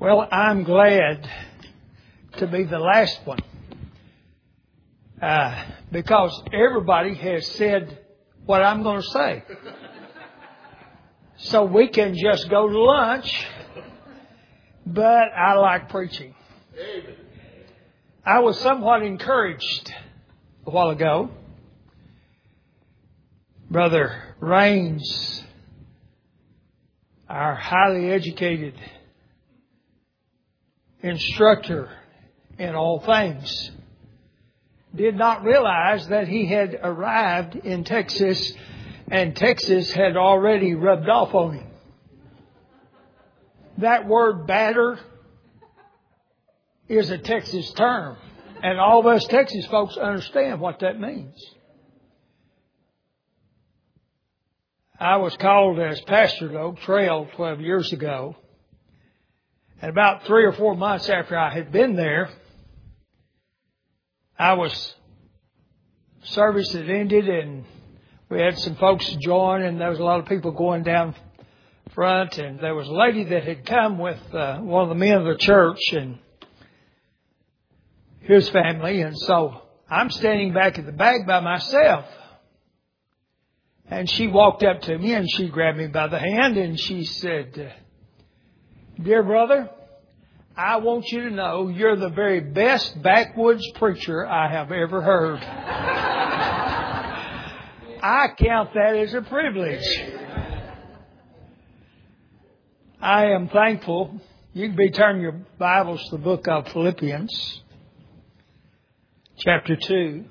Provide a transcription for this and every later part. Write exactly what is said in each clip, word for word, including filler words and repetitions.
Well, I'm glad to be the last one uh, because everybody has said what I'm going to say. So we can just go to lunch, but I like preaching. I was somewhat encouraged a while ago. Brother Raines, our highly educated instructor in all things, did not realize that he had arrived in Texas and Texas had already rubbed off on him. That word batter is a Texas term, and all of us Texas folks understand what that means. I was called as pastor to Oak Trail twelve years ago. And about three or four months after I had been there, I was, service had ended and we had some folks join, and there was a lot of people going down front, and there was a lady that had come with uh, one of the men of the church and his family, and so I'm standing back at the back by myself. And she walked up to me and she grabbed me by the hand and she said, "Dear brother, I want you to know you're the very best backwoods preacher I have ever heard." I count that as a privilege. I am thankful. You can be turning your Bibles to the book of Philippians, chapter two.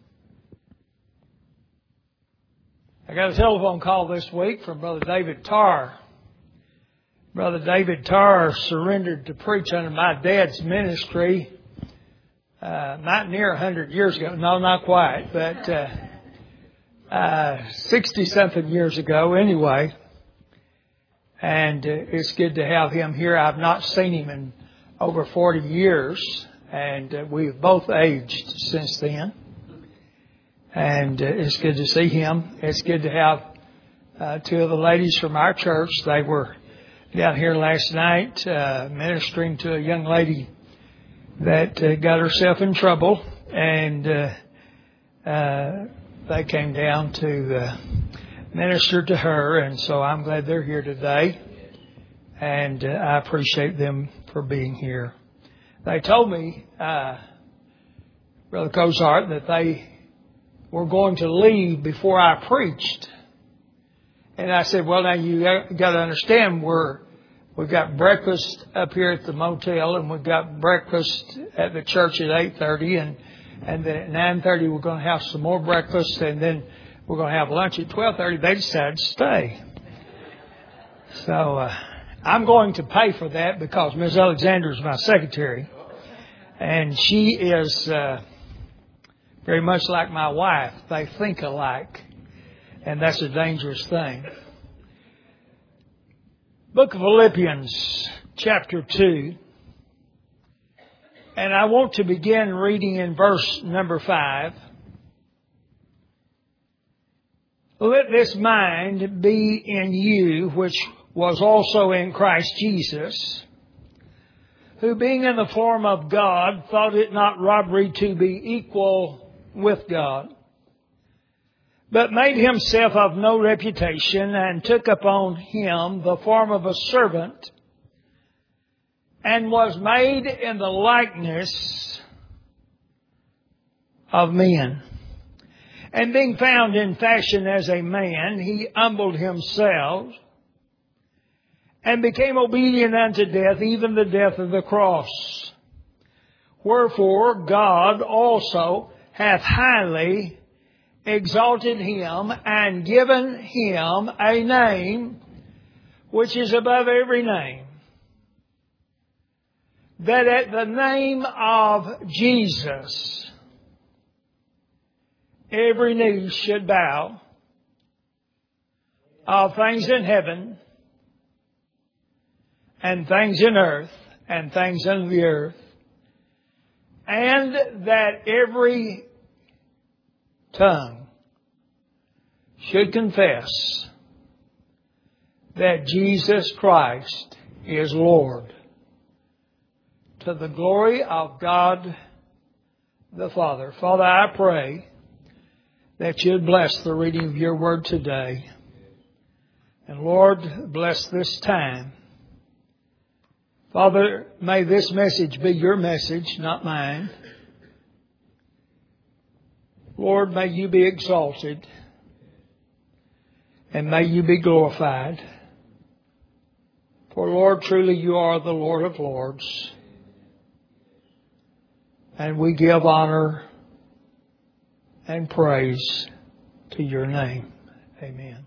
I got a telephone call this week from Brother David Tarr. Brother David Tarr surrendered to preach under my dad's ministry uh, not near a hundred years ago. No, not quite, but uh, uh, sixty-something years ago anyway. And uh, it's good to have him here. I've not seen him in over forty years, and uh, we've both aged since then. And uh, it's good to see him. It's good to have uh, two of the ladies from our church. They were down here last night uh, ministering to a young lady that uh, got herself in trouble, and uh, uh, they came down to uh, minister to her, and so I'm glad they're here today, and uh, I appreciate them for being here. They told me, uh, Brother Cozart, that they were going to leave before I preached. And I said, well, now you got to understand, we're, we've got breakfast up here at the motel, and we've got breakfast at the church at eight thirty, and, and then at nine thirty we're going to have some more breakfast, and then we're going to have lunch at twelve thirty. They decided to stay. So uh, I'm going to pay for that because Miz Alexander is my secretary, and she is uh, very much like my wife. They think alike. And that's a dangerous thing. Book of Philippians, chapter two. And I want to begin reading in verse number five. Let this mind be in you, which was also in Christ Jesus, who being in the form of God, thought it not robbery to be equal with God, but made himself of no reputation, and took upon him the form of a servant, and was made in the likeness of men. And being found in fashion as a man, he humbled himself, and became obedient unto death, even the death of the cross. Wherefore God also hath highly exalted him, and given him a name which is above every name, that at the name of Jesus every knee should bow, of things in heaven, and things in earth, and things under the earth, and that every tongue should confess that Jesus Christ is Lord, to the glory of God the Father. Father, I pray that you'd bless the reading of your word today. And Lord, bless this time. Father, may this message be your message, not mine. Lord, may you be exalted. And may you be glorified. For Lord, truly you are the Lord of Lords. And we give honor and praise to your name. Amen.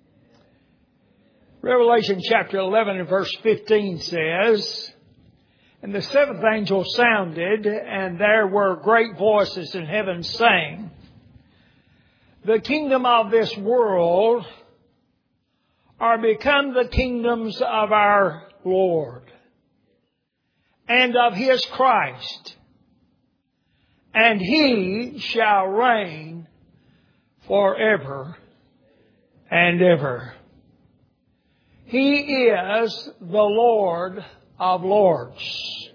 Revelation chapter eleven and verse fifteen says, "And the seventh angel sounded, and there were great voices in heaven saying, The kingdom of this world are become the kingdoms of our Lord and of His Christ, and He shall reign forever and ever. He is the Lord of Lords."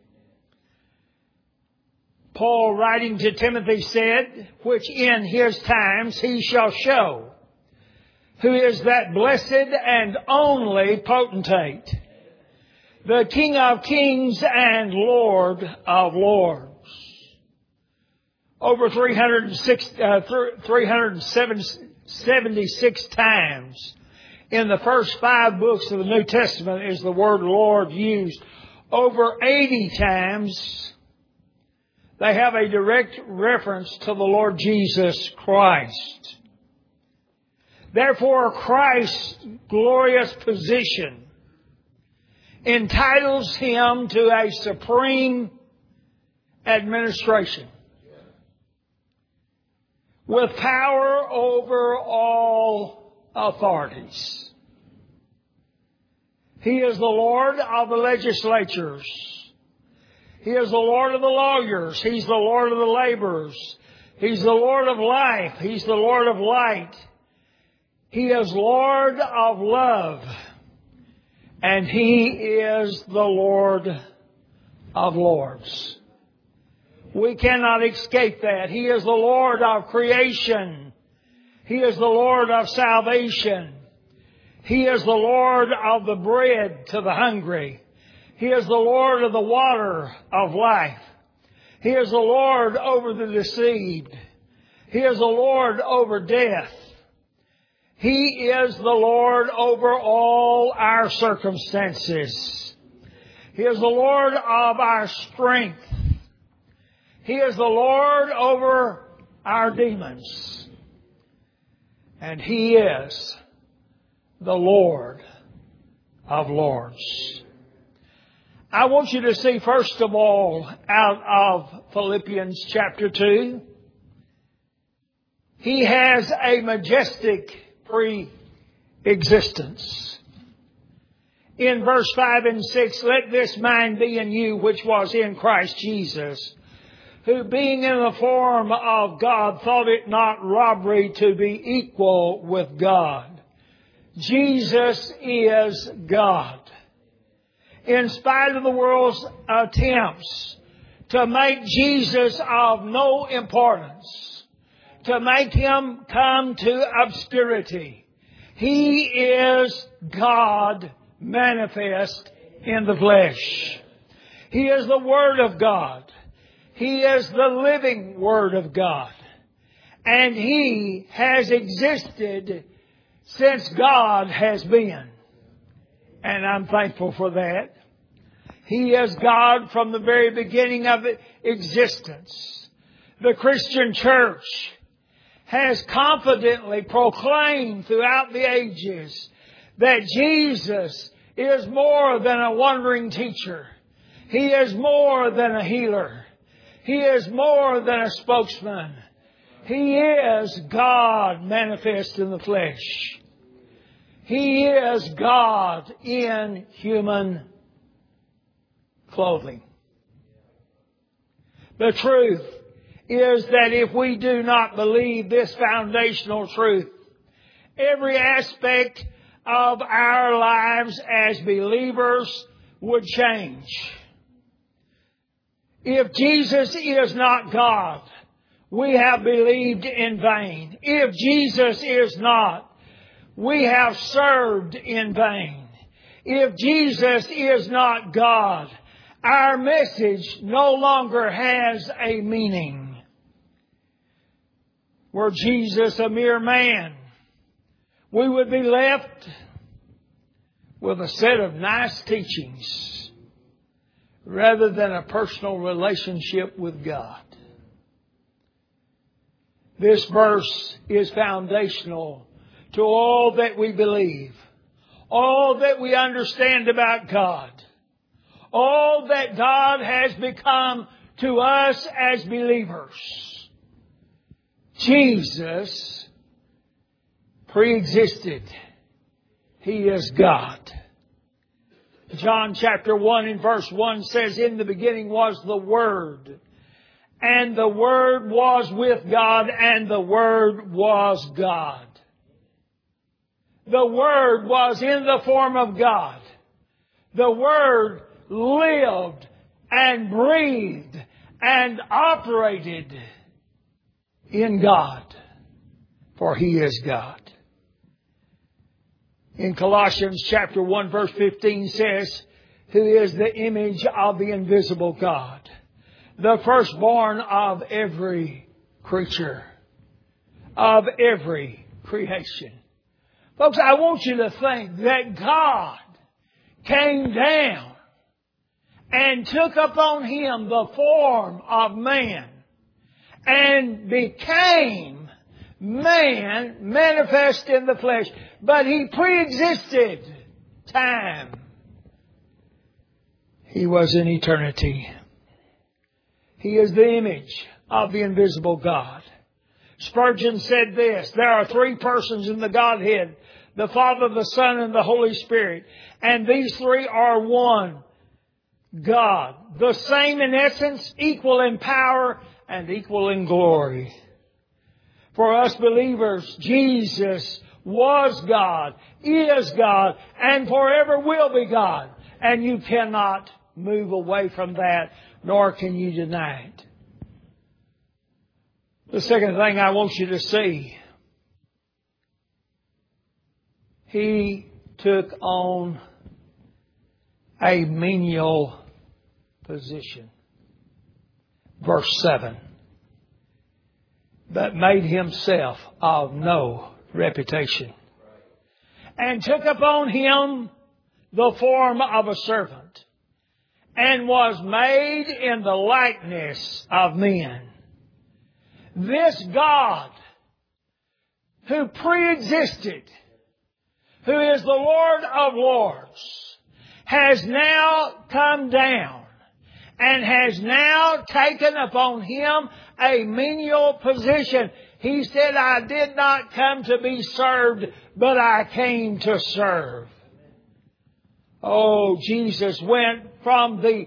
Paul, writing to Timothy, said, "Which in his times he shall show, who is that blessed and only potentate, the King of kings and Lord of lords." Over three hundred seventy-six times in the first five books of the New Testament is the word Lord used. Over eighty times they have a direct reference to the Lord Jesus Christ. Therefore, Christ's glorious position entitles Him to a supreme administration with power over all authorities. He is the Lord of the legislatures. He is the Lord of the lawyers. He's the Lord of the laborers. He's the Lord of life. He's the Lord of light. He is Lord of love. And He is the Lord of lords. We cannot escape that. He is the Lord of creation. He is the Lord of salvation. He is the Lord of the bread to the hungry. He is the Lord of the water of life. He is the Lord over the deceived. He is the Lord over death. He is the Lord over all our circumstances. He is the Lord of our strength. He is the Lord over our demons. And He is the Lord of lords. I want you to see, first of all, out of Philippians chapter two, He has a majestic pre-existence. In verse five and six, "Let this mind be in you which was in Christ Jesus, who being in the form of God thought it not robbery to be equal with God." Jesus is God. In spite of the world's attempts to make Jesus of no importance, to make Him come to obscurity, He is God manifest in the flesh. He is the Word of God. He is the living Word of God. And He has existed since God has been. And I'm thankful for that. He is God from the very beginning of existence. The Christian church has confidently proclaimed throughout the ages that Jesus is more than a wandering teacher. He is more than a healer. He is more than a spokesman. He is God manifest in the flesh. He is God in human clothing. The truth is that if we do not believe this foundational truth, every aspect of our lives as believers would change. If Jesus is not God, we have believed in vain. If Jesus is not, we have served in vain. If Jesus is not God, our message no longer has a meaning. Were Jesus a mere man, we would be left with a set of nice teachings rather than a personal relationship with God. This verse is foundational to all that we believe, all that we understand about God, all that God has become to us as believers. Jesus pre-existed. He is God. John chapter one and verse one says, "In the beginning was the Word, and the Word was with God, and the Word was God." The Word was in the form of God. The Word lived and breathed and operated in God, for He is God. In Colossians chapter one verse fifteen says, "Who is the image of the invisible God, the firstborn of every creature," of every creation. Folks, I want you to think that God came down and took upon Him the form of man and became man manifest in the flesh. But He pre-existed time. He was in eternity. He is the image of the invisible God. Spurgeon said this, "There are three persons in the Godhead, the Father, the Son, and the Holy Spirit. And these three are one God, the same in essence, equal in power, and equal in glory." For us believers, Jesus was God, is God, and forever will be God. And you cannot move away from that, nor can you deny it. The second thing I want you to see, He took on a menial position. Verse seven. "But made Himself of no reputation, and took upon Him the form of a servant, and was made in the likeness of men." This God, who pre-existed, who is the Lord of Lords, has now come down and has now taken upon Him a menial position. He said, "I did not come to be served, but I came to serve." Oh, Jesus went from the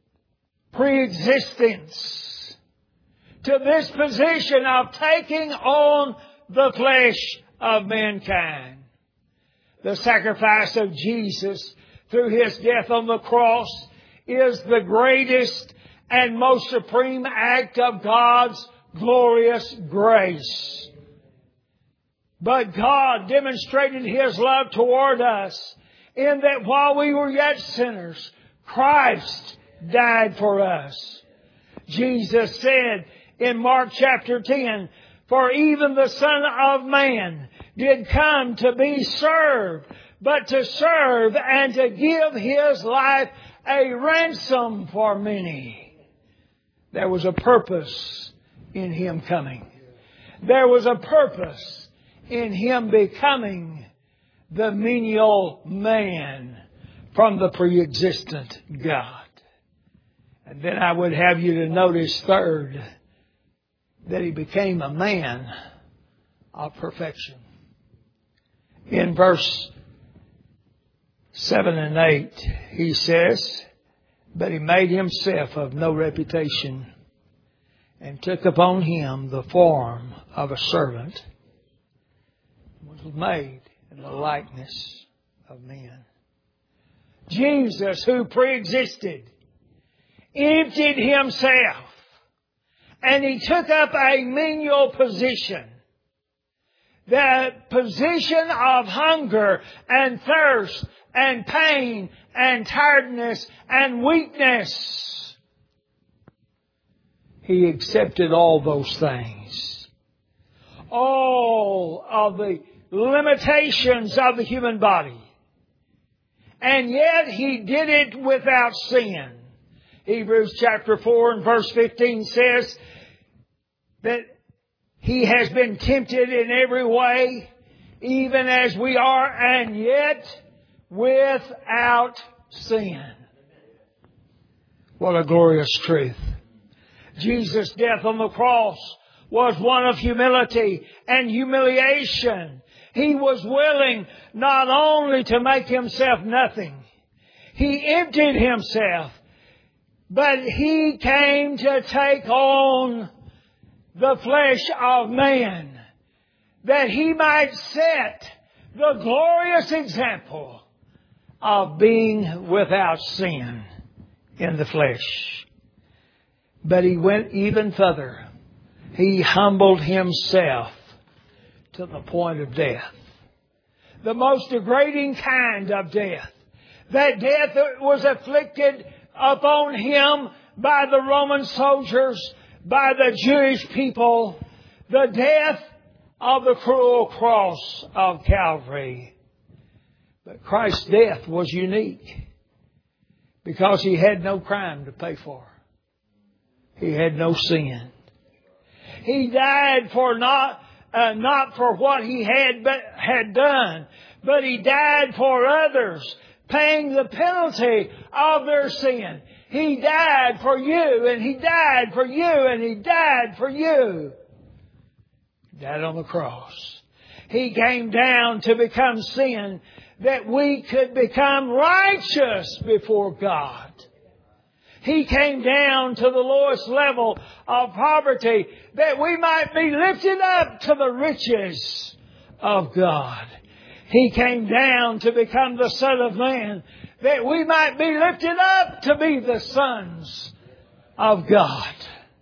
pre-existence to this position of taking on the flesh of mankind. The sacrifice of Jesus through His death on the cross is the greatest and most supreme act of God's glorious grace. But God demonstrated His love toward us in that while we were yet sinners, Christ died for us. Jesus said in Mark chapter ten, "For even the Son of Man did come to be served, but to serve and to give His life a ransom for many." There was a purpose in Him coming. There was a purpose in Him becoming the menial man from the pre-existent God. And then I would have you to notice, third, that He became a man of perfection. In verse seven and eight, He says, "But He made Himself of no reputation, and took upon Him the form of a servant, and was made in the likeness of men." Jesus, who pre-existed, emptied Himself, and He took up a menial position. The position of hunger and thirst and pain and tiredness and weakness. He accepted all those things. All of the limitations of the human body. And yet He did it without sin. Hebrews chapter four and verse fifteen says that He has been tempted in every way, even as we are, and yet without sin. What a glorious truth. Jesus' death on the cross was one of humility and humiliation. He was willing not only to make Himself nothing, He emptied Himself, but He came to take on the flesh of man, that He might set the glorious example of being without sin in the flesh. But He went even further. He humbled Himself to the point of death. The most degrading kind of death. That death that was afflicted upon Him by the Roman soldiers, by the Jewish people, the death of the cruel cross of Calvary. But Christ's death was unique because He had no crime to pay for. He had no sin. He died for not uh, not for what He had but had done, but He died for others, paying the penalty of their sin. He died for you, and He died for you, and He died for you. He died on the cross. He came down to become sin that we could become righteous before God. He came down to the lowest level of poverty that we might be lifted up to the riches of God. He came down to become the Son of Man that we might be lifted up to be the sons of God.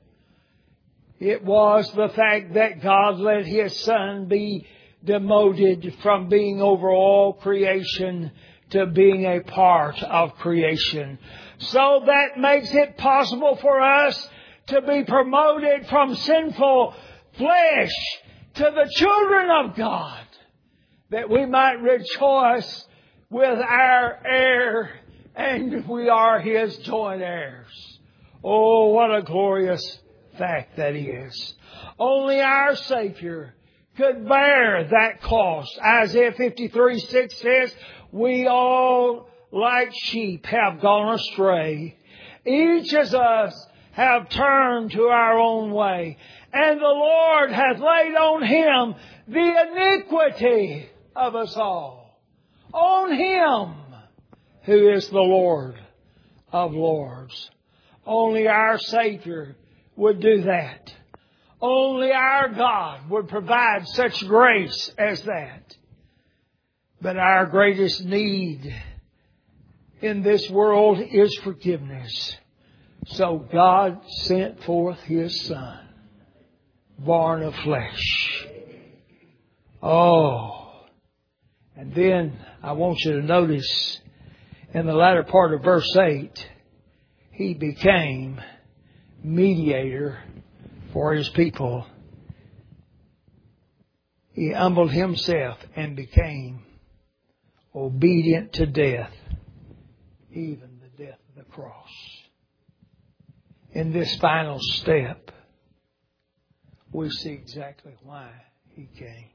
It was the fact that God let His Son be demoted from being over all creation to being a part of creation. So that makes it possible for us to be promoted from sinful flesh to the children of God, that we might rejoice with our heir, and we are His joint heirs. Oh, what a glorious fact that is. Only our Savior could bear that cost. Isaiah fifty-three six says, we all like sheep have gone astray. Each of us have turned to our own way. And the Lord hath laid on Him the iniquity of us all. On Him who is the Lord of lords. Only our Savior would do that. Only our God would provide such grace as that. But our greatest need in this world is forgiveness. So God sent forth His Son, born of flesh. Oh. And then I want you to notice in the latter part of verse eight, He became mediator for His people. He humbled Himself and became obedient to death, even the death of the cross. In this final step, we see exactly why He came.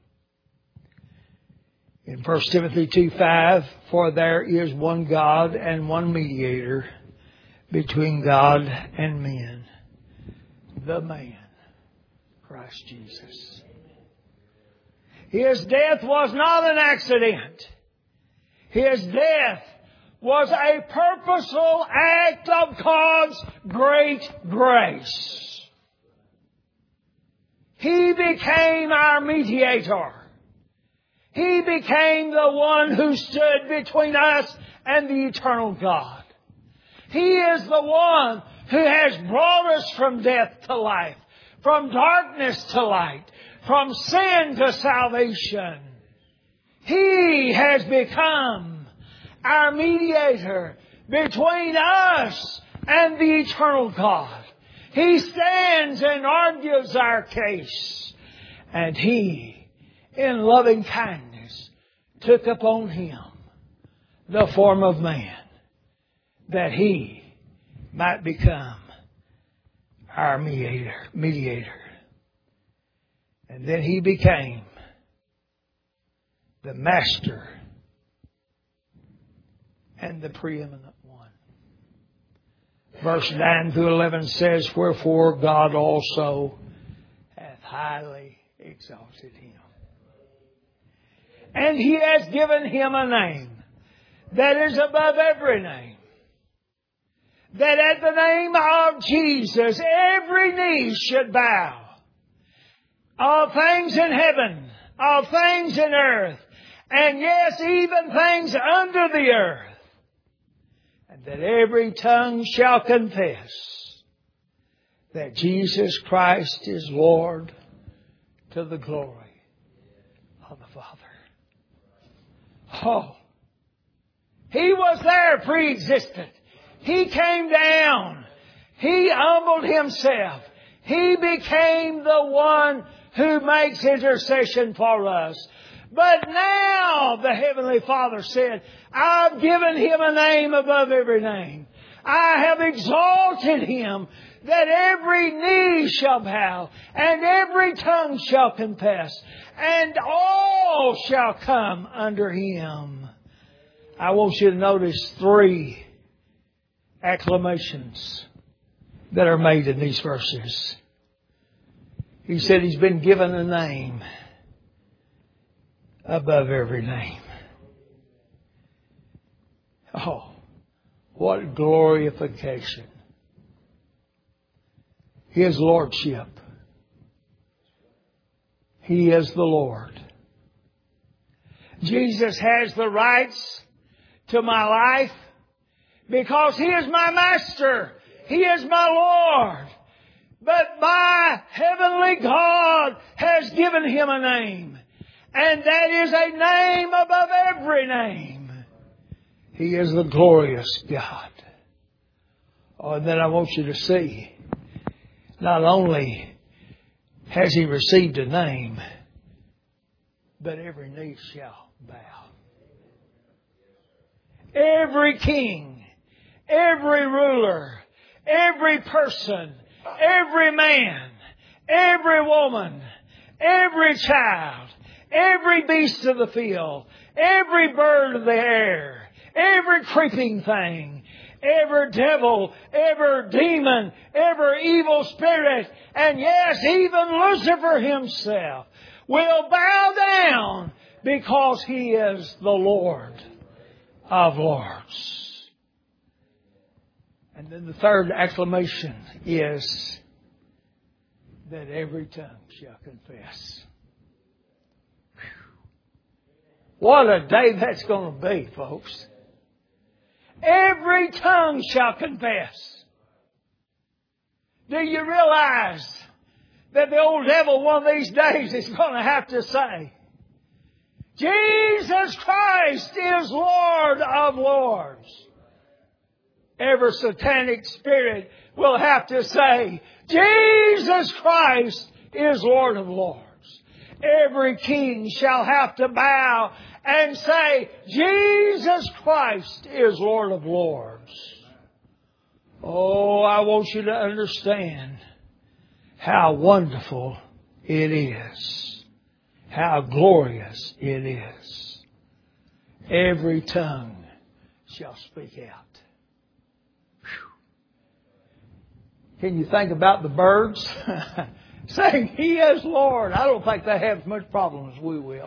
In First Timothy two five, for there is one God and one mediator between God and men, the man, Christ Jesus. His death was not an accident. His death was a purposeful act of God's great grace. He became our mediator. He became the one who stood between us and the eternal God. He is the one who has brought us from death to life, from darkness to light, from sin to salvation. He has become our mediator between us and the eternal God. He stands and argues our case. And He, in loving kindness, took upon Him the form of man, that He might become our mediator. mediator. And then He became the master and the preeminent one. Verse nine through eleven says, wherefore God also hath highly exalted Him. And He has given Him a name that is above every name. That at the name of Jesus every knee should bow. Of things in heaven, of things in earth, and yes, even things under the earth. And that every tongue shall confess that Jesus Christ is Lord, to the glory of the Father. Oh, He was there pre-existent. He came down. He humbled Himself. He became the one who makes intercession for us. But now the Heavenly Father said, I've given Him a name above every name. I have exalted Him that every knee shall bow and every tongue shall confess and all shall come under Him. I want you to notice three acclamations that are made in these verses. He said He's been given a name above every name. Oh, what glorification. His Lordship. He is the Lord. Jesus has the rights to my life because He is my Master. He is my Lord. But my heavenly God has given Him a name. And that is a name above every name. He is the glorious God. Oh, and then I want you to see, not only has He received a name, but every knee shall bow. Every king, every ruler, every person, every man, every woman, every child, every beast of the field, every bird of the air, every creeping thing, every devil, every demon, every evil spirit, and yes, even Lucifer himself will bow down because He is the Lord of Lords. And then the third acclamation is that every tongue shall confess. What a day that's going to be, folks. Every tongue shall confess. Do you realize that the old devil one of these days is going to have to say, Jesus Christ is Lord of Lords. Every satanic spirit will have to say, Jesus Christ is Lord of Lords. Every king shall have to bow and say, Jesus Christ is Lord of Lords. Oh, I want you to understand how wonderful it is. How glorious it is. Every tongue shall speak out. Whew. Can you think about the birds saying, He is Lord? I don't think they have as much problem as we will.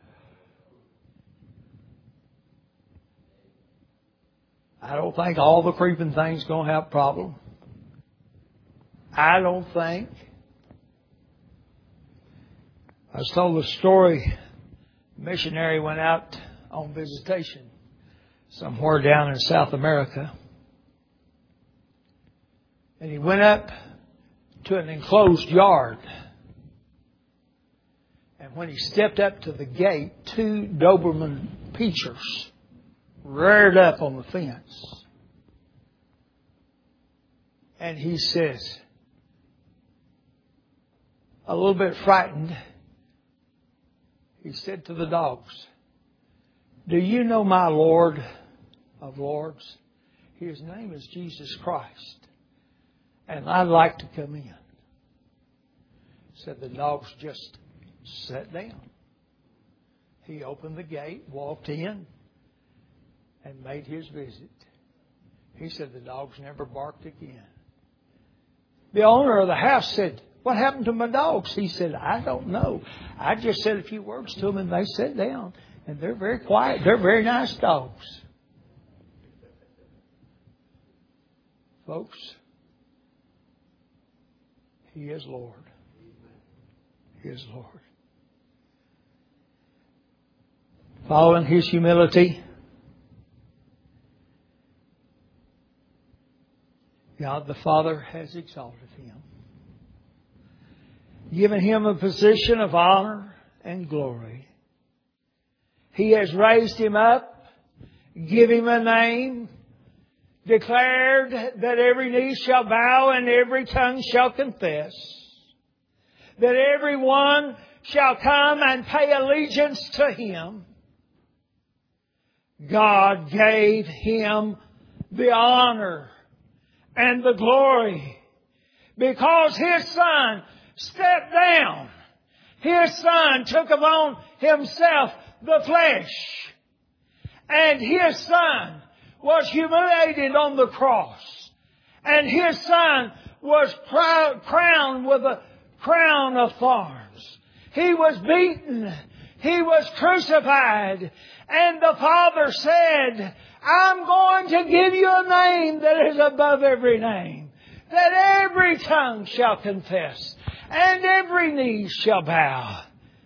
I don't think all the creeping things going to have a problem. I don't think. I was told a story. A missionary went out on visitation somewhere down in South America. And he went up to an enclosed yard. And when he stepped up to the gate, two Doberman Pinschers reared up on the fence. And he says, a little bit frightened, he said to the dogs, "Do you know my Lord of Lords? His name is Jesus Christ. And I'd like to come in." Said the dogs just sat down. He opened the gate, walked in, and made his visit. He said the dogs never barked again. The owner of the house said, "What happened to my dogs?" He said, "I don't know. I just said a few words to them and they sat down. And they're very quiet. They're very nice dogs." Folks, He is Lord. He is Lord. Following His humility, God the Father has exalted Him, given Him a position of honor and glory. He has raised Him up, given Him a name, declared that every knee shall bow and every tongue shall confess, that everyone shall come and pay allegiance to Him. God gave Him the honor and the glory because His Son stepped down. His Son took upon Himself the flesh. And His Son was humiliated on the cross. And His Son was crowned with a crown of thorns. He was beaten. He was crucified. And the Father said, "I'm going to give you a name that is above every name, that every tongue shall confess, and every knee shall bow."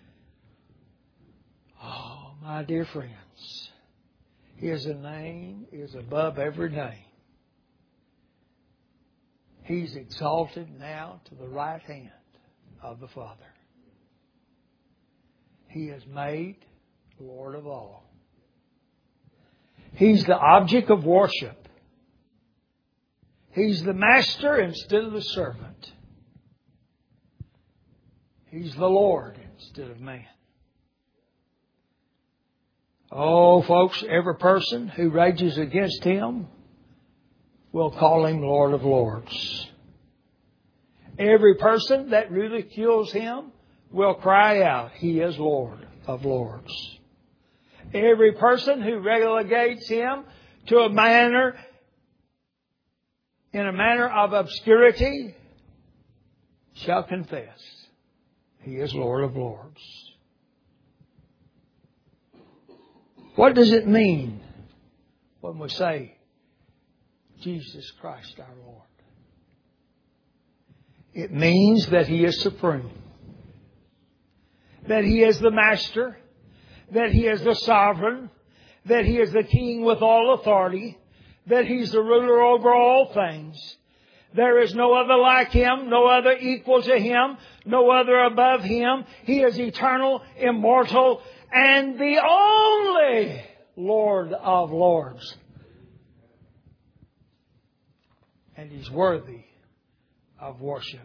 Oh, my dear friends, His name is above every name. He's exalted now to the right hand of the Father. He is made Lord of all. He's the object of worship. He's the master instead of the servant. He's the Lord instead of man. Oh, folks, every person who rages against Him will call Him Lord of Lords. Every person that ridicules Him will cry out, "He is Lord of Lords." Every person who relegates Him to a manner, in a manner of obscurity, shall confess, He is Lord of Lords. What does it mean when we say, Jesus Christ our Lord? It means that He is supreme, that He is the master, that He is the sovereign, that He is the King with all authority, that He's the ruler over all things. There is no other like Him, no other equal to Him, no other above Him. He is eternal, immortal, and the only Lord of Lords. And He's worthy of worship.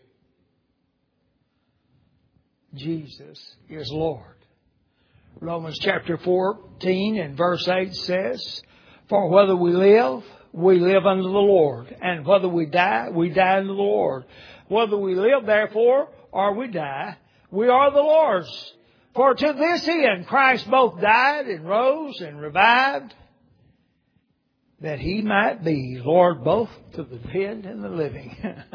Jesus is Lord. Romans chapter fourteen and verse eight says, "For whether we live, we live unto the Lord. And whether we die, we die unto the Lord. Whether we live, therefore, or we die, we are the Lord's. For to this end Christ both died and rose and revived, that He might be Lord both to the dead and the living."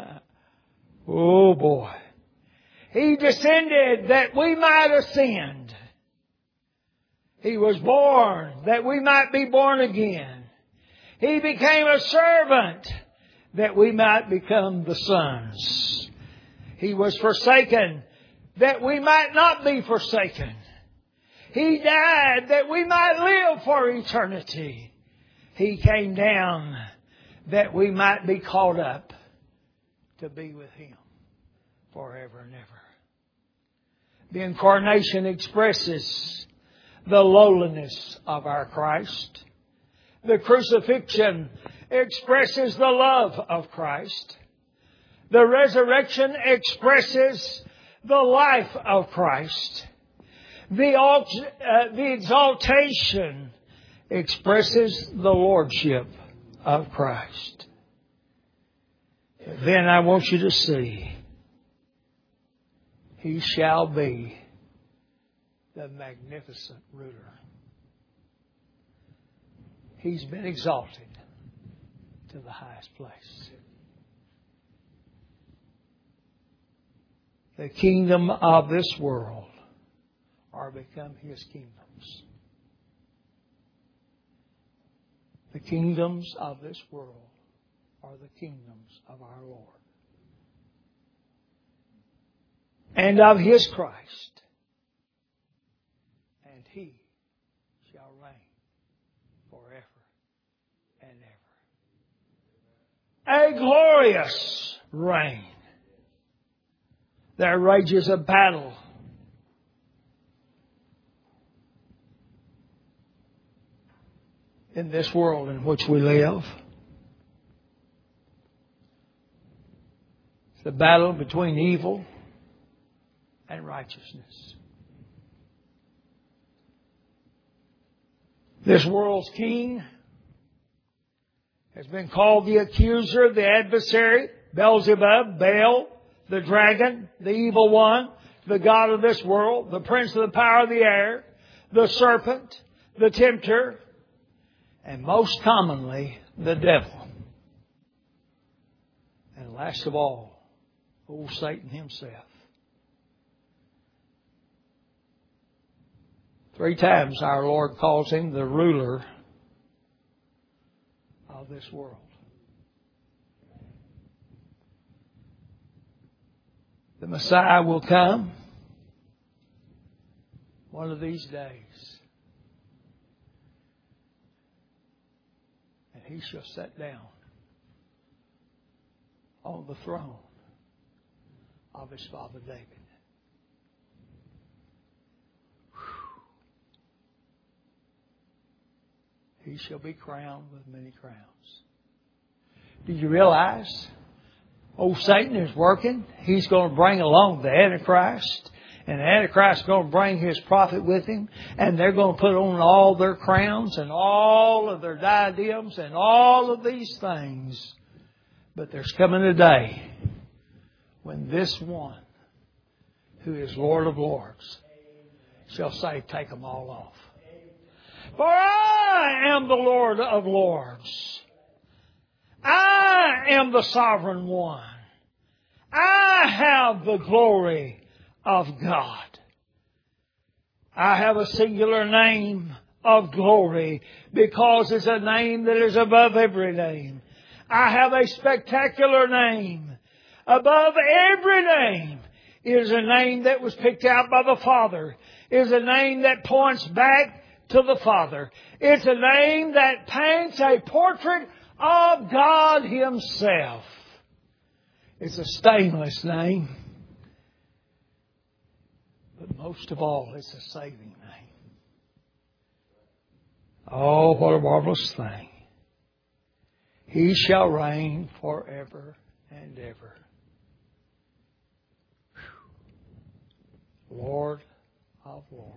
Oh boy. He descended that we might ascend. He was born that we might be born again. He became a servant that we might become the sons. He was forsaken that we might not be forsaken. He died that we might live for eternity. He came down that we might be caught up to be with Him forever and ever. The incarnation expresses the lowliness of our Christ. The crucifixion expresses the love of Christ. The resurrection expresses the life of Christ. The, uh, the exaltation expresses the lordship of Christ. Then I want you to see, He shall be the magnificent ruler. He's been exalted to the highest place. The kingdom of this world are become His kingdoms. The kingdoms of this world are the kingdoms of our Lord and of His Christ. And He shall reign forever and ever. A glorious reign. There rages a battle in this world in which we live. It's the battle between evil and righteousness. This world's king has been called the accuser, the adversary, Beelzebub, Baal, the dragon, the evil one, the god of this world, the prince of the power of the air, the serpent, the tempter, and most commonly, the devil. And last of all, old Satan himself. Three times our Lord calls him the ruler of this world. The Messiah will come one of these days. And He shall sit down on the throne of His father David. He shall be crowned with many crowns. Do you realize old Satan is working? He's going to bring along the Antichrist. And the Antichrist is going to bring his prophet with him. And they're going to put on all their crowns and all of their diadems and all of these things. But there's coming a day when this one, who is Lord of Lords, shall say, take them all off. For I am the Lord of Lords. I am the sovereign one. I have the glory of God. I have a singular name of glory because it's a name that is above every name. I have a spectacular name. Above every name is a name that was picked out by the Father. Is a name that points back to the Father. It's a name that paints a portrait of God Himself. It's a stainless name. But most of all, it's a saving name. Oh, what a marvelous thing. He shall reign forever and ever. Whew. Lord of Lords.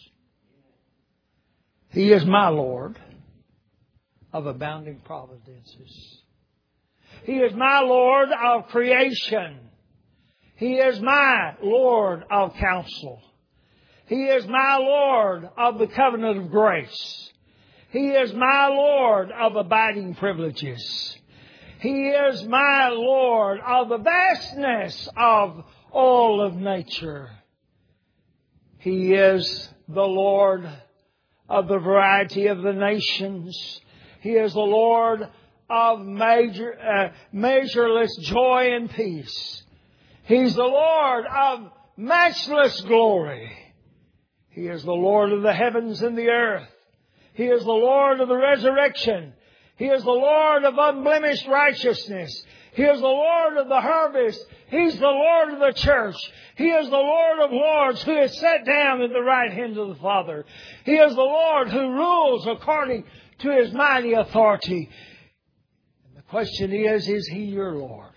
He is my Lord of abounding providences. He is my Lord of creation. He is my Lord of counsel. He is my Lord of the covenant of grace. He is my Lord of abiding privileges. He is my Lord of the vastness of all of nature. He is the Lord of the variety of the nations. He is the Lord of major, uh, measureless joy and peace. He's the Lord of matchless glory. He is the Lord of the heavens and the earth. He is the Lord of the resurrection. He is the Lord of unblemished righteousness. He is the Lord of the harvest. He's the Lord of the church. He is the Lord of lords who is set down at the right hand of the Father. He is the Lord who rules according to His mighty authority. And the question is, is He your Lord?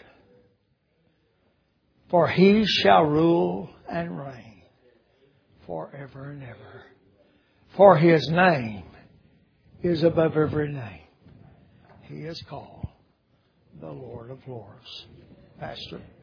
For He shall rule and reign forever and ever. For His name is above every name. He is called the Lord of Lords. Pastor.